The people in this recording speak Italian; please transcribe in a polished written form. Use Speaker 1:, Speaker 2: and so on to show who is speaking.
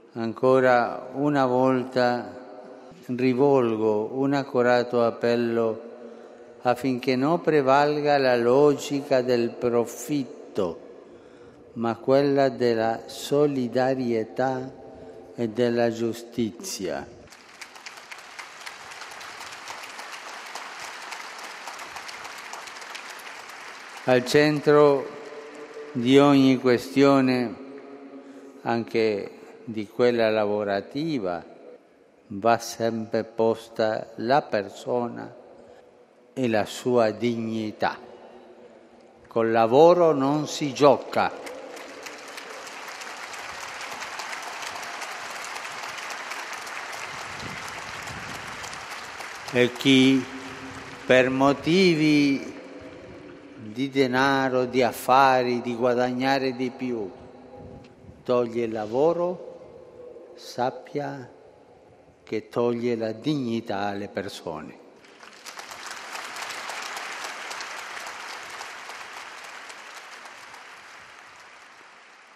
Speaker 1: Ancora una volta rivolgo un accorato appello affinché non prevalga la logica del profitto, ma quella della solidarietà e della giustizia. Al centro di ogni questione, anche di quella lavorativa, va sempre posta la persona e la sua dignità. Col lavoro non si gioca. E chi per motivi di denaro, di affari, di guadagnare di più, toglie il lavoro, sappia che toglie la dignità alle persone.